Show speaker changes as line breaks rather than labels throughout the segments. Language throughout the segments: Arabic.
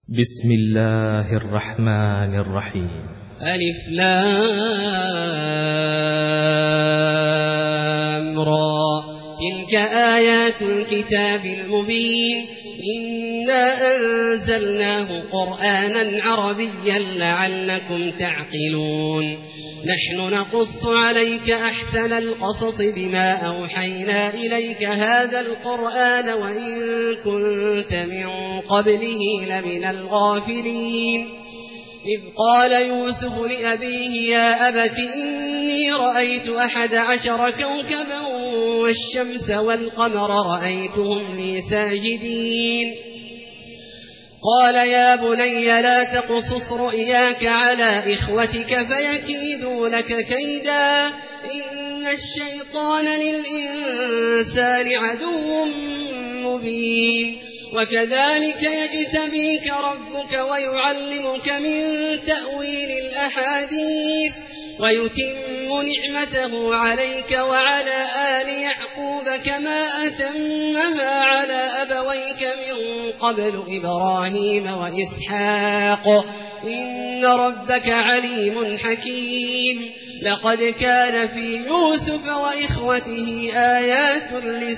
بسم الله الرحمن الرحيم.
ألف لام را تلك آيات الكتاب المبين إنا أنزلناه قرآنا عربيا لعلكم تعقلون نحن نقص عليك أحسن القصص بما أوحينا إليك هذا القرآن وإن كنت من قبله لمن الغافلين إذ قال يوسف لأبيه يا أبت إني رأيت 11 كوكبا والشمس والقمر رأيتهم لي ساجدين قال يا بني لا تقصص رؤياك على إخوتك فيكيدوا لك كيدا إن الشيطان للإنسان عدو مبين وكذلك يجتبيك ربك ويعلمك من تأويل الأحاديث ويتم نعمته عليك وعلى آل يعقوب كما أتمها على أبويك من قبل إبراهيم وإسحاق إن ربك عليم حكيم لقد كان في يوسف وإخوته آيات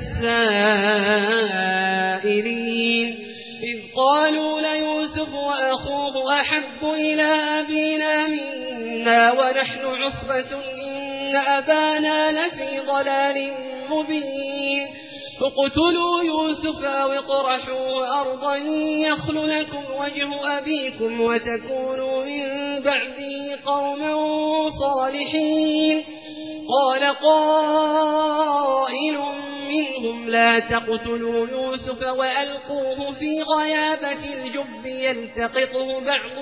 للسائلين إذ قالوا ليوسف وأخوه أحب إلى أبينا منا ونحن عصبة إن أبانا لفي ضلال مبين فاقتلوا يوسف أو اطرحوه أرضا يخل لكم وجه أبيكم وتكونوا من بعده قوما صالحين قال قائل منهم لا تقتلوا يوسف وألقوه في غيابة الجب يلتقطه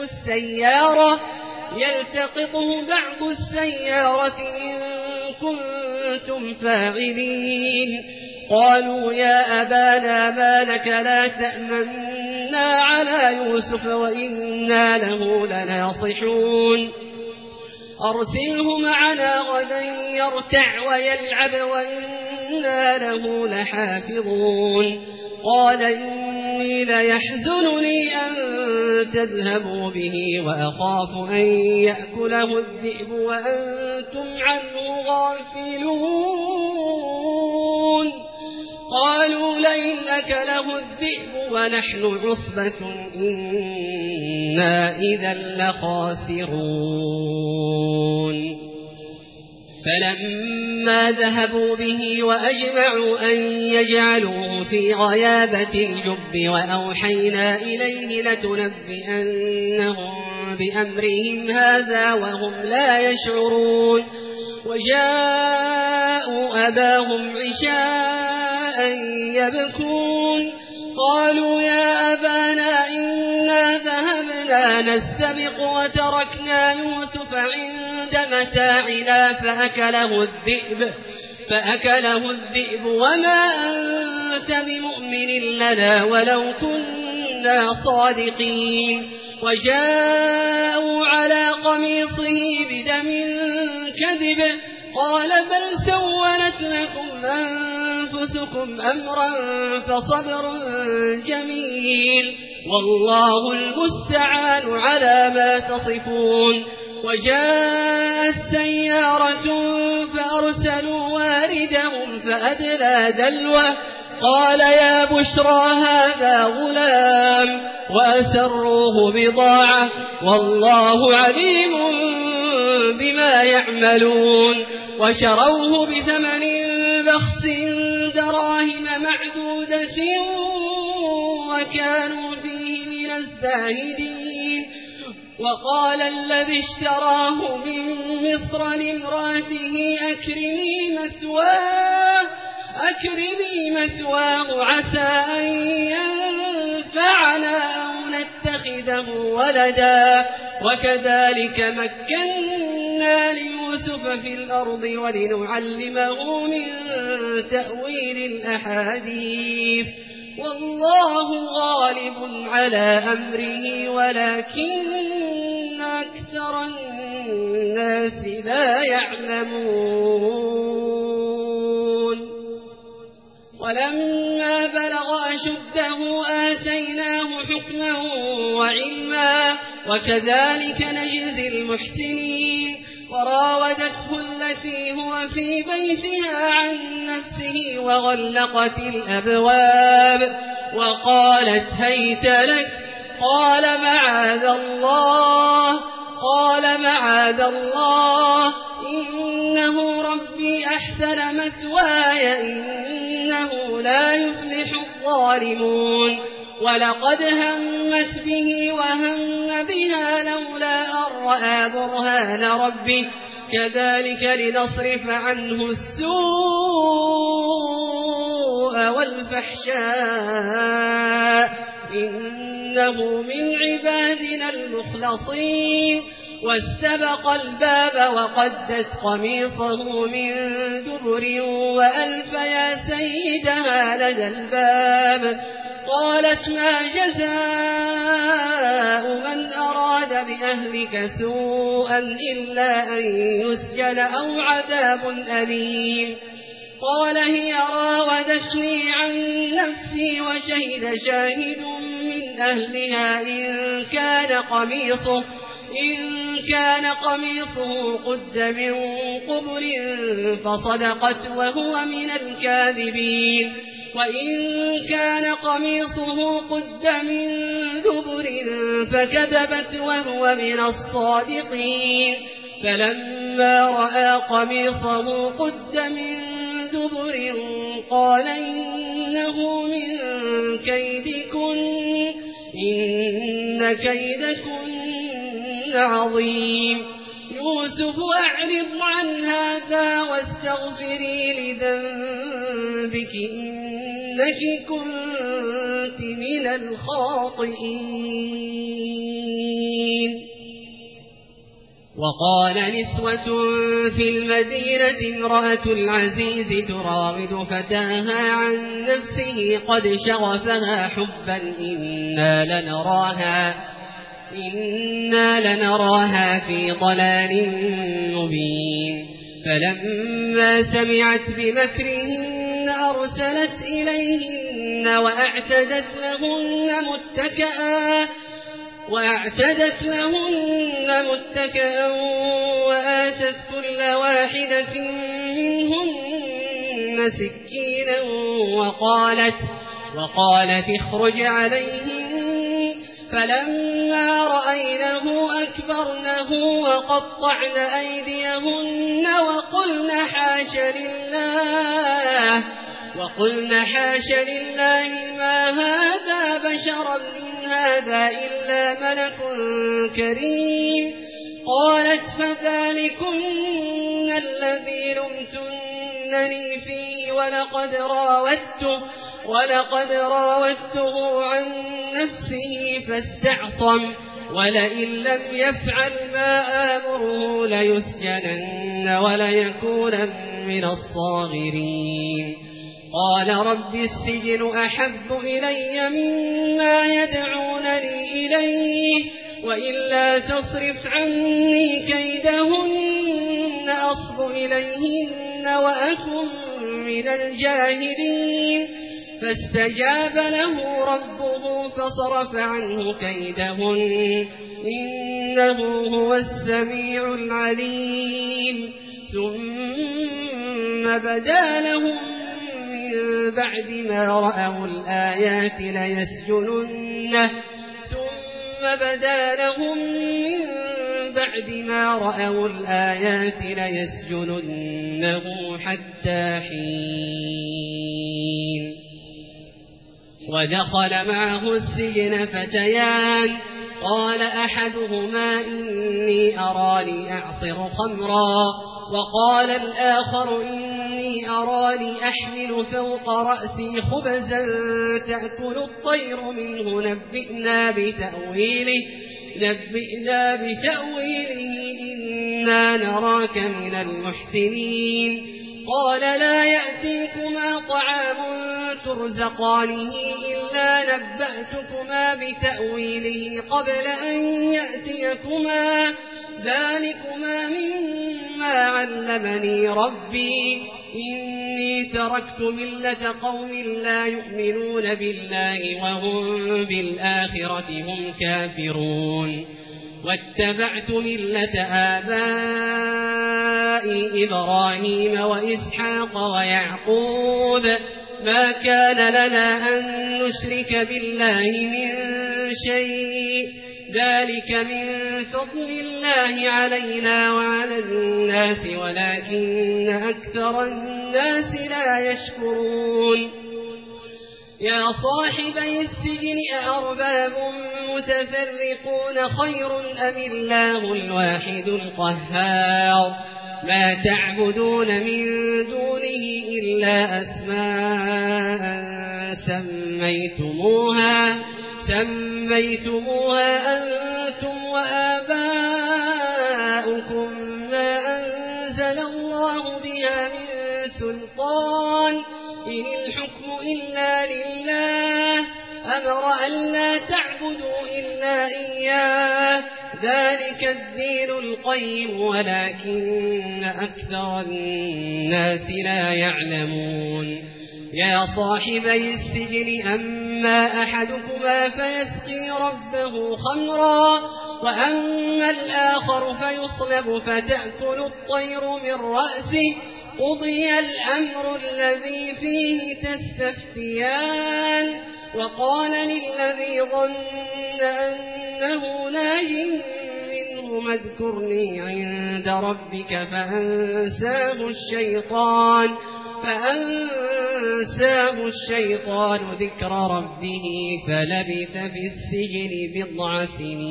بعض السيارة إن كنتم فاعلين قالوا يا أبانا ما لك لا تأمنا على يوسف وإنا له لناصحون أرسله معنا غدا يرتع ويلعب وإنا له لحافظون قال إني ليحزنني أن تذهبوا به وأخاف أن يأكله الذئب وأنتم عنه غافلون قالوا لئن أكله الذئب ونحن عصبة إنا إذا لخاسرون فلما ذهبوا به وأجمعوا أن يجعلوه في غيابة الجب وأوحينا إليه لتنبئنهم بأمرهم هذا وهم لا يشعرون وجاءوا أباهم عشاء يبكون قالوا يا أبانا إنا ذهبنا نستبق وتركنا يوسف عند متاعنا فأكله الذئب وما أنت بمؤمن لنا ولو كنا صادقين وجاءوا على قميصه بدم كذب قال بل سولت لكم أنفسكم أمرا فصبر جميل والله المستعان على ما تصفون وجاءت سيارة فأرسلوا واردهم فأدلى دلوه قال يا بشرى هذا غلام وأسروه بضاعة والله عليم بما يعملون وشروه بثمن بخس دراهم معدودة وكانوا فيه من الزاهدين وقال الذي اشتراه من مصر لامرأته أكرمي مثواه عسى أن ينفعنا أو نتخذه ولدا وكذلك مكنا ليوسف في الأرض ولنعلمه من تأويل الأحاديث والله غالب على أمره ولكن أكثر الناس لا يعلمون ولما بلغ أشده آتيناه حكما وعلما وكذلك نجزي المحسنين وراودته التي هو في بيتها عن نفسه وغلقت الأبواب وقالت هيت لك قال معاذ الله إنه ربي أحسن مثواي إنه لا يفلح الظالمون ولقد همت به وهم بها لولا أن رأى برهان ربه كذلك لنصرف عنه السوء والفحشاء إنه من عبادنا المخلصين واستبق الباب وقدت قميصه من دبر وألف يا سيدها لدى الباب قالت ما جزاء من أراد بأهلك سوءا إلا أن يسجن أو عذاب أليم قال هي راودتني عن نفسي وشهد شاهد من أهلها إن كان قميصه قد من قبل فصدقت وهو من الكاذبين وإن كان قميصه قد من دبر فكذبت وهو من الصادقين فلما رأى قميصه قد من دبر قال إنه من كيدكن إن كيدكن عظيم يوسف أعرض عن هذا واستغفري لذنبك إنك كنت من الخاطئين وقال نسوة في المدينة امرأة العزيز تراود فتاها عن نفسه قد شغفها حبا إنا لنراها في ضلال مبين فلما سمعت بمكرهن أرسلت إليهن وأعتدت لهن متكئا وآتت كل واحدة منهن سكينا وقالت اخرج عليهن فلما رأينه أكبرنه وقطعن أيديهن وقلن حاش لله ما هذا بشرا إن هذا إلا ملك كريم قالت فذلكن الذي لمتنني فيه ولقد راودته عن نفسه فاستعصم ولئن لم يفعل ما آمره ليسجنن وليكونن من الصاغرين قال رب السجن أحب إلي مما يدعونني إليه وإلا تصرف عني كيدهن أصب إليهن وأكن من الجاهلين فاستجاب له ربه فصرف عنه كيدهن إنه هو السميع العليم ثم بدا لهم من بعد ما رأوا الآيات ليسجننه حتى حين ودخل معه السجن فتيان قال أحدهما إني أراني أعصر خمرا وقال الآخر إني أراني أحمل فوق رأسي خبزا تأكل الطير منه نبئنا بتأويله إنا نراك من المحسنين قال لا يأتيكما طعام ترزقانه إلا نبأتكما بتأويله قبل أن يأتيكما ذلكما مما علمني ربي إني تركت ملة قوم لا يؤمنون بالله وهم بالآخرة هم كافرون واتبعت ملة آبائي إبراهيم وإسحاق ويعقوب ما كان لنا أن نشرك بالله من شيء ذلك من فضل الله علينا وعلى الناس ولكن أكثر الناس لا يشكرون يا صاحبي السجن أأرباب متفرقون خير أم الله الواحد القهار ما تعبدون من دونه إلا أسماء سميتموها أنتم وآباؤكم ما أنزل الله بها من سلطان إن الحكم إلا لله أمر أن لا تعبدوا إلا إياه ذلك الدين القيم ولكن أكثر الناس لا يعلمون يا صاحبي السجن أما أحدكما فيسقي ربه خمرا وأما الآخر فيصلب فتأكل الطير من رأسه قضي الأمر الذي فيه تستفتيان وقال للذي ظن أنه ناج منهما اذكرني عند ربك فأنساه الشيطان ذكر ربه فلبث في السجن 9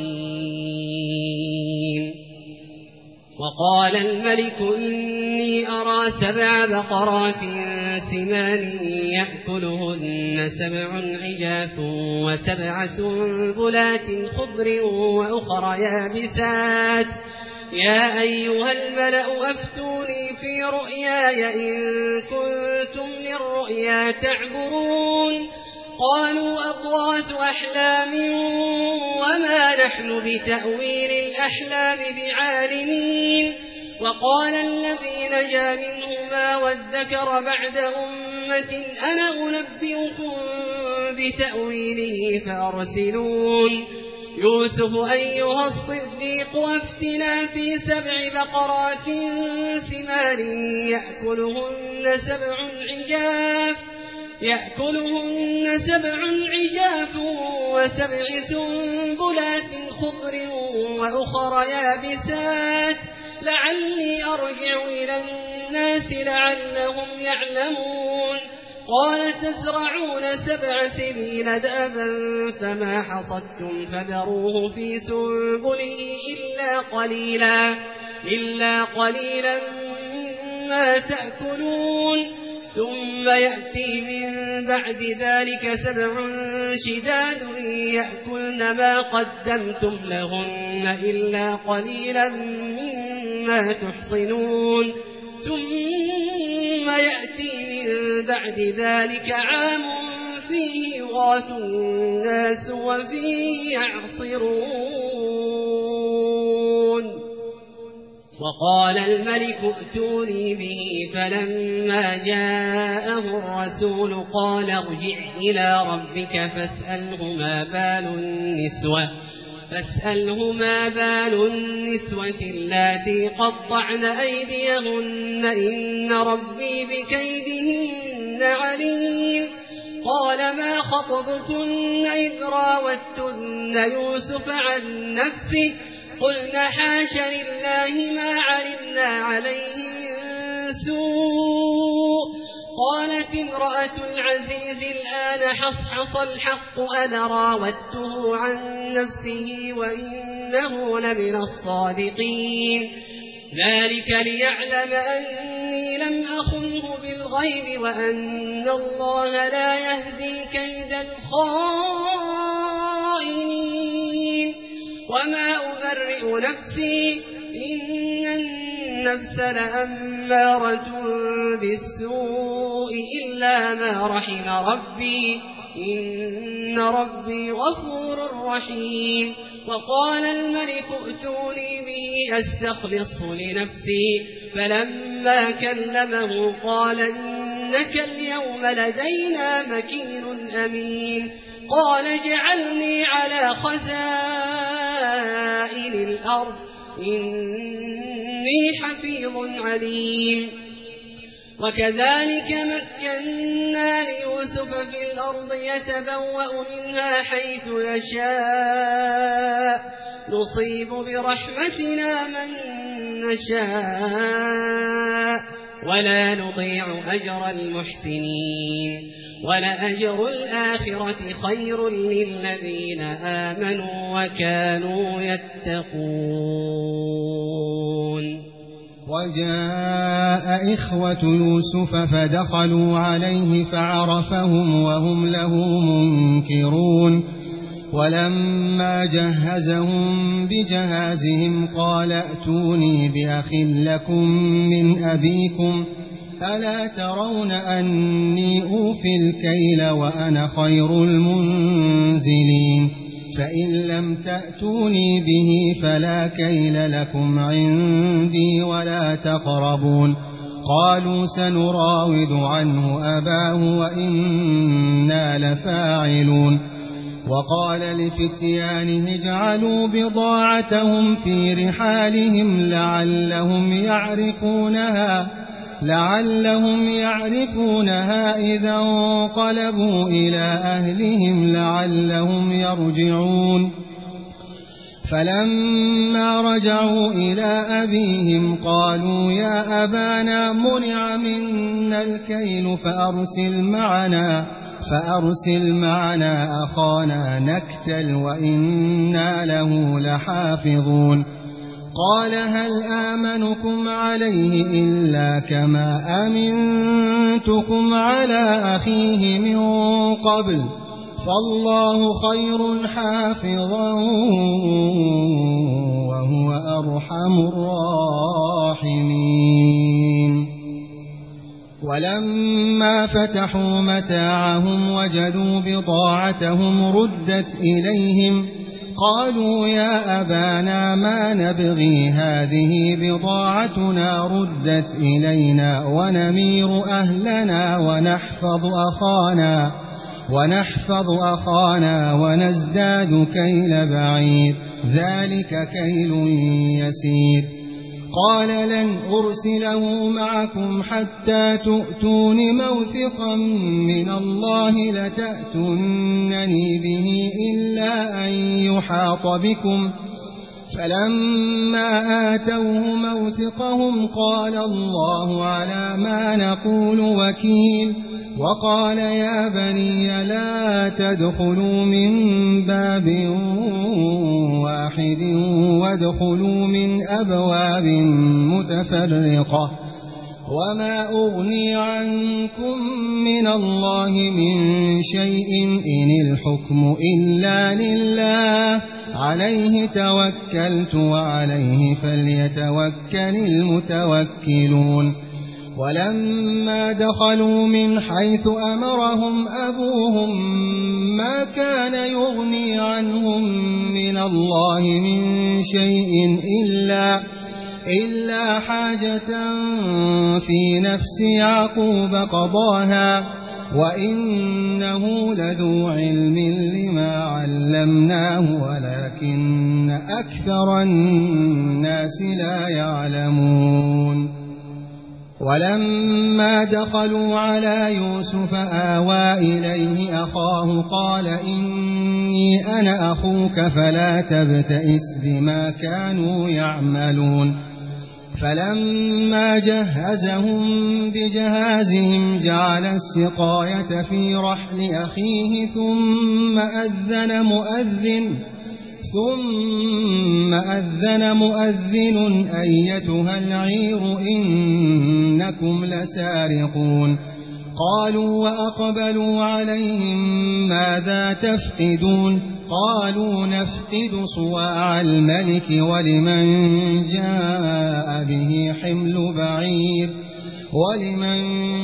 سنين وقال الملك إني أرى 7 بقرات سمان يأكلهن 7 عجاف و7 سنبلات خضر وأخر يابسات يا أيها الملأ أفتوني في رؤياي إن كنتم للرؤيا تعبرون قالوا أضغاث أحلام وما نحن بتأويل الأحلام بعالمين وقال الذي نجا منهما وادكر بعد أمة أنا أنبئكم بتأويله فأرسلون يوسف أيها الصديق أفتنا في 7 بقرات سمان يأكلهن 7 عجاف و7 سنبلات خضر وأخر يابسات لعلي أرجع إلى الناس لعلهم يعلمون قال تزرعون 7 سنين دأبا فما حصدتم فذروه في سنبله إلا قليلا مما تأكلون ثم يأتي من بعد ذلك 7 شداد يأكلن ما قدمتم لهن إلا قليلا مما تحصنون ثم يأتي من بعد ذلك عام فيه يغاث الناس وفيه يعصرون وقال الملك ائتوني به فلما جاءه الرسول قال ارجع إلى ربك فاسأله ما بال النسوة اللاتي قطعن أيديهن إن ربي بكيدهن عليم قال ما خطبكن إذ راوتن يوسف عن نفسه قلنا حاش لله ما علمنا عليه من سوء قالت امرأة العزيز الآن حصحص الحق أنا راودته عن نفسه وإنه لمن الصادقين ذلك ليعلم أني لم أخنه بالغيب وأن الله لا يهدي كيد الخائنين وما أبرئ نفسي إن النفس لأمارة بالسوء إلا ما رحم ربي إن ربي غفور رحيم وقال الملك ائتوني به أستخلصه لنفسي فلما كلمه قال إنك اليوم لدينا مكين أمين قال اجعلني على خزائن الأرض إني حفيظ عليم وكذلك مكنا ليوسف في الأرض يتبوأ منها حيث يشاء نصيب برحمتنا من نشاء ولا نضيع أجر المحسنين ولأجر الآخرة خير للذين آمنوا وكانوا يتقون.
وجاء إخوة يوسف فدخلوا عليه فعرفهم وهم له منكرون ولما جهزهم بجهازهم قال ائتوني بأخ لكم من أبيكم ألا ترون أني أوفي الكيل وأنا خير المنزلين فإن لم تأتوني به فلا كيل لكم عندي ولا تقربون قالوا سنراود عنه أباه وإنا لفاعلون وقال لفتيانه اجعلوا بضاعتهم في رحالهم لعلهم يعرفونها إذا انقلبوا إلى أهلهم لعلهم يرجعون فلما رجعوا إلى أبيهم قالوا يا أبانا منع منا الكيل فأرسل معنا أخانا نكتل وإنا له لحافظون قال هل آمنكم عليه إلا كما أمنتكم على أخيه من قبل فالله خير حافظا وهو أرحم الراحمين ولما فتحوا متاعهم وجدوا بضاعتهم ردت إليهم قالوا يا أبانا ما نبغي هذه بضاعتنا ردت إلينا ونمير أهلنا ونحفظ أخانا ونزداد كيل بعير ذلك كيل يسير قال لن أرسله معكم حتى تؤتون موثقا من الله لتأتونني به إلا أن يحاط بكم فلما آتوه موثقهم قال الله على ما نقول وكيل وقال يا بني لا تدخلوا من باب واحد وادخلوا من أبواب متفرقة وما أغني عنكم من الله من شيء إن الحكم إلا لله عليه توكلت وعليه فليتوكل المتوكلون ولما دخلوا من حيث أمرهم أبوهم ما كان يغني عنهم من الله من شيء إلا حاجة في نفس يعقوب قضاها وإنه لذو علم لما علمناه ولكن أكثر الناس لا يعلمون ولما دخلوا على يوسف آوى إليه أخاه قال إني أنا أخوك فلا تبتئس بما كانوا يعملون فلما جهزهم بجهازهم جعل السقاية في رحل أخيه ثم أذن مؤذن أيتها العير إنكم لسارقون قالوا وأقبلوا عليهم ماذا تفقدون قالوا نفقد صواع الملك ولمن جاء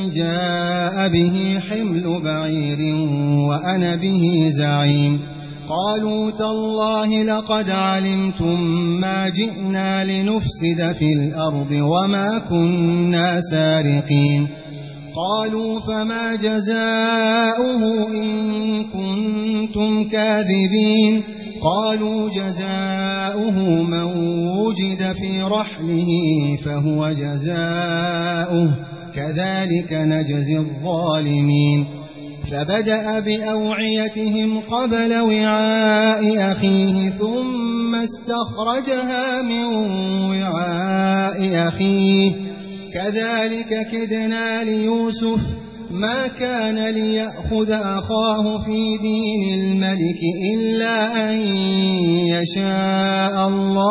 به حمل بعير وأنا به زعيم قالوا تالله لقد علمتم ما جئنا لنفسد في الأرض وما كنا سارقين قالوا فما جزاؤه إن كنتم كاذبين قالوا جزاؤه من وجد في رحله فهو جزاؤه كذلك نجزي الظالمين فبدأ بأوعيتهم قبل وعاء أخيه ثم استخرجها من وعاء أخيه كذلك كدنا ليوسف ما كان ليأخذ أخاه في دين الملك إلا أن يشاء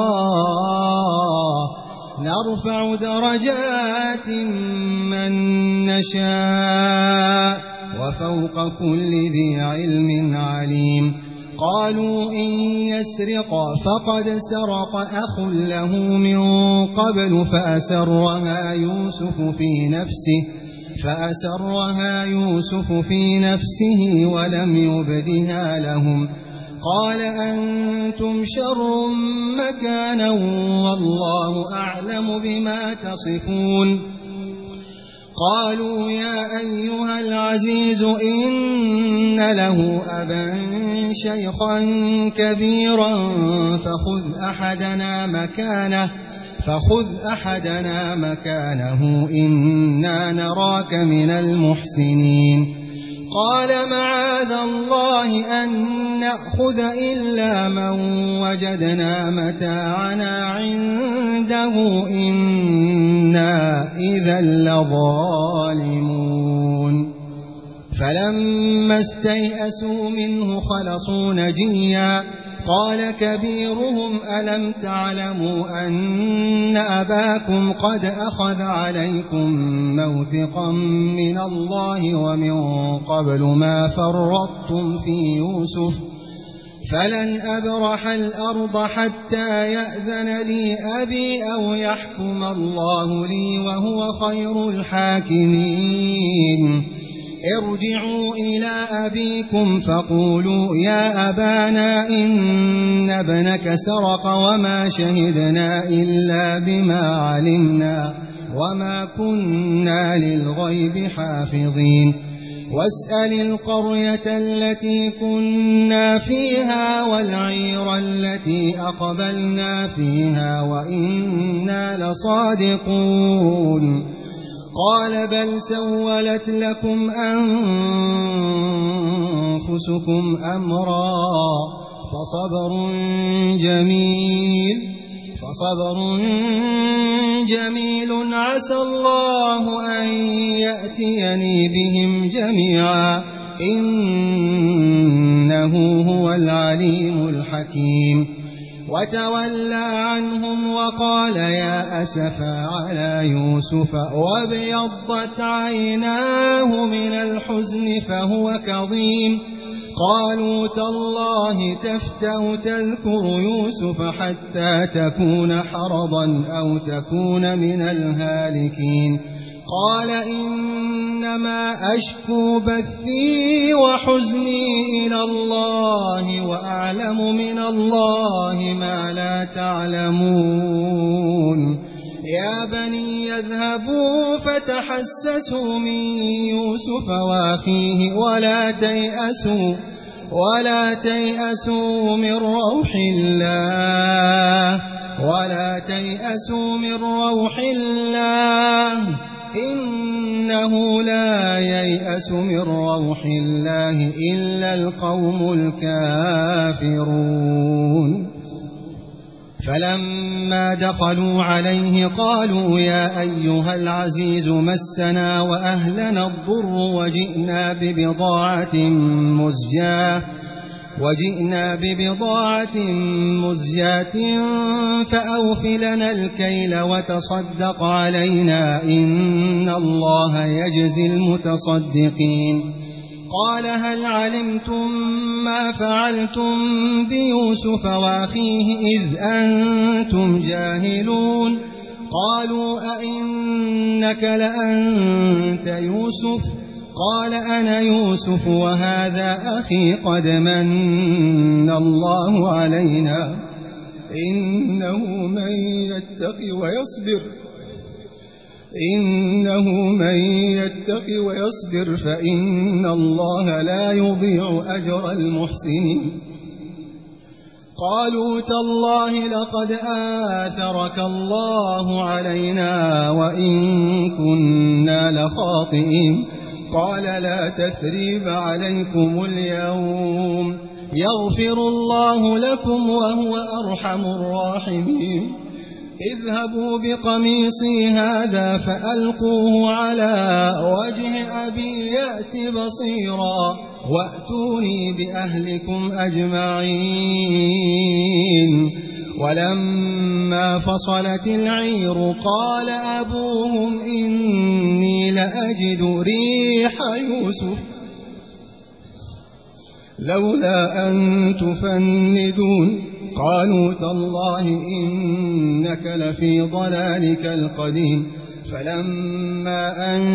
الله نرفع درجات من نشاء وفوق كل ذي علم عليم قالوا إن يسرق فقد سرق أخ له من قبل فأسرها يوسف في نفسه ولم يبدها لهم قال أنتم شر مكانا والله أعلم بما تصفون قالوا يا أيها العزيز إن له أبا شيخا كبيرا فخذ أحدنا مكانه إنا نراك من المحسنين قال معاذ الله أن نأخذ إلا من وجدنا متاعنا عنده إنا إذا لظالمون فلما استيئسوا منه خلصوا نجيا قال كبيرهم ألم تعلموا أن أباكم قد أخذ عليكم موثقا من الله ومن قبل ما فرطتم في يوسف فلن أبرح الأرض حتى يأذن لي أبي أو يحكم الله لي وهو خير الحاكمين ارجعوا إلى أبيكم فقولوا يا أبانا إن ابنك سرق وما شهدنا إلا بما علمنا وما كنا للغيب حافظين واسأل القرية التي كنا فيها والعير التي أقبلنا فيها وإنا لصادقون قال بل سولت لكم أنفسكم أمرا فصبر جميل عسى الله أن يأتيني بهم جميعا إنه هو العليم الحكيم وتولى عنهم وقال يا أسفا على يوسف وابيضت عيناه من الحزن فهو كظيم قالوا تالله تفتأ تذكر يوسف حتى تكون حرضا أو تكون من الهالكين قال إنما أشكو بثي وحزني إلى الله وأعلم من الله ما لا تعلمون يا بني يذهبوا فتحسسوا من يوسف وأخيه ولا تيأسوا من روح الله إنه لا ييأس من روح الله إلا القوم الكافرون فلما دخلوا عليه قالوا يا أيها العزيز مسنا وأهلنا الضر وجئنا ببضاعة مزجاة فأوف لنا الكيل وتصدق علينا إن الله يجزي المتصدقين قال هل علمتم ما فعلتم بيوسف وأخيه إذ أنتم جاهلون قالوا أئنك لأنت يوسف قال أنا يوسف وهذا أخي قد من الله علينا إنه من يتق ويصبر فإن الله لا يضيع أجر المحسنين قالوا تالله لقد آثرك الله علينا وإن كنا لخاطئين قال لا تثريب عليكم اليوم يغفر الله لكم وهو أرحم الراحمين اذهبوا بقميصي هذا فألقوه على وجه أبي يأت بصيرا وأتوني بأهلكم أجمعين ولما فصلت العير قال أبوهم إني لأجد ريح يوسف لولا أن تفندون قالوا تالله إنك لفي ضلالك القديم فلما أن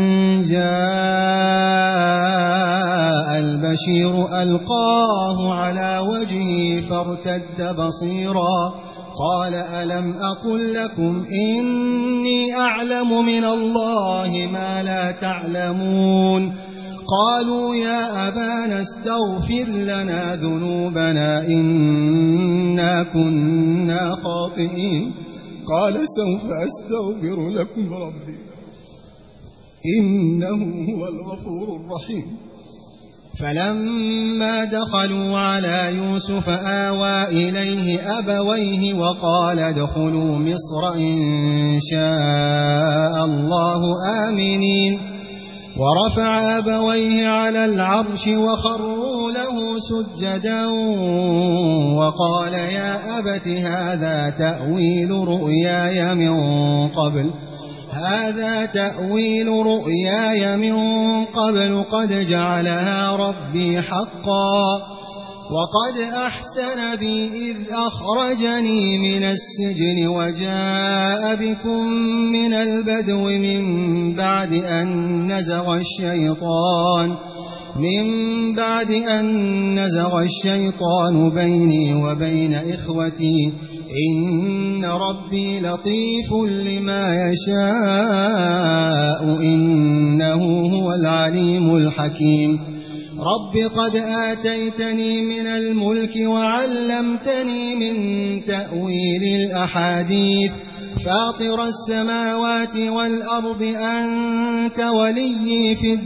جاء البشير ألقاه على وجهه فارتد بصيرا قال ألم أقل لكم إني أعلم من الله ما لا تعلمون قالوا يا أبانا استغفر لنا ذنوبنا إنا كنا خاطئين قال سوف أستغفر لكم ربي إنه هو الغفور الرحيم فلما دخلوا على يوسف آوى إليه أبويه وقال ادخلوا مصر إن شاء الله آمنين ورفع أبويه على العرش وخروا له سجدا وقال يا أبت هذا تأويل رؤياي من قبل قد جعلها ربي حقا وقد أحسن بي إذ أخرجني من السجن وجاء بكم من البدو من بعد أن نزغ الشيطان بيني وبين إخوتي إن ربي لطيف لما يشاء إنه هو العليم الحكيم رب قد آتيتني من الملك وعلمتني من تأويل الأحاديث فاطر السماوات والأرض أنت ولي في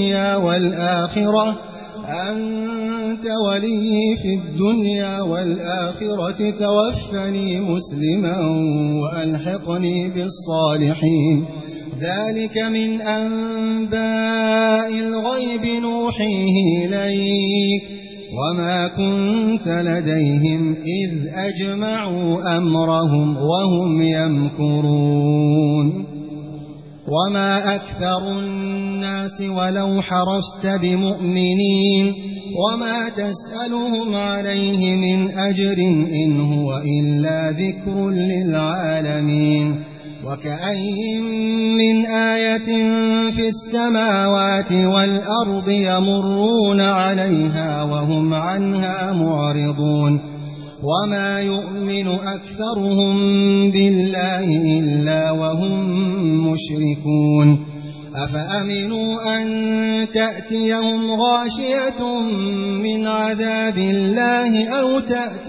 الدنيا والآخرة توفني مسلما وألحقني بالصالحين ذلك من أنباء الغيب نوحيه إليك وما كنت لديهم إذ أجمعوا أمرهم وهم يمكرون وما أكثر الناس ولو حرصت بمؤمنين وما تسألهم عليه من أجر إن هو إلا ذكر للعالمين وكأين من آية في السماوات والأرض يمرون عليها وهم عنها معرضون وما يؤمن أكثرهم بالله إلا وهم مشركون أفأمنوا أن تأتيهم غاشية من عذاب الله أو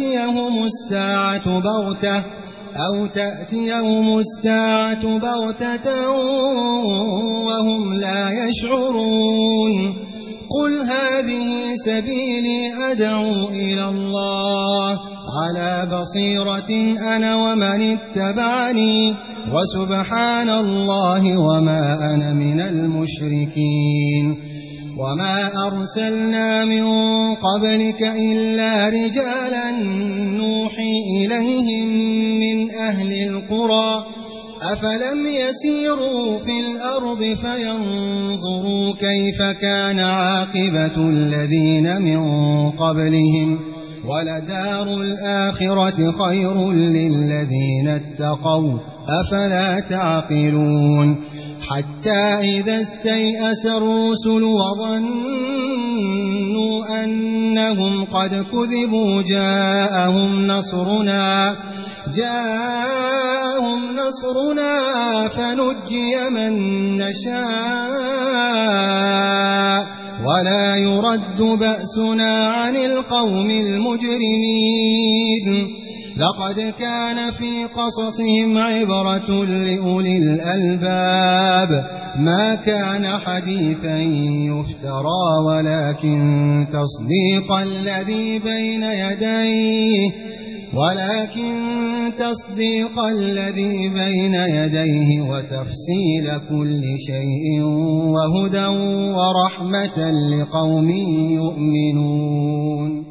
تأتيهم الساعة بغتة وهم لا يشعرون قل هذه سبيلي أدعو إلى الله على بصيرة أنا ومن اتبعني وسبحان الله وما أنا من المشركين وما أرسلنا من قبلك إلا رجالا نوحي إليهم من أهل القرى أفلم يسيروا في الأرض فينظروا كيف كان عاقبة الذين من قبلهم ولدار الآخرة خير للذين اتقوا أفلا تعقلون حتى إذا استيأس الرسل وظنوا أنهم قد كذبوا جاءهم نصرنا فنجي من نشاء ولا يرد بأسنا عن القوم المجرمين لقد كان في قصصهم عبرة لأولي الألباب ما كان حديثا يفترى ولكن تصديق الذي بين يديه وتفصيل كل شيء وهدى ورحمة لقوم يؤمنون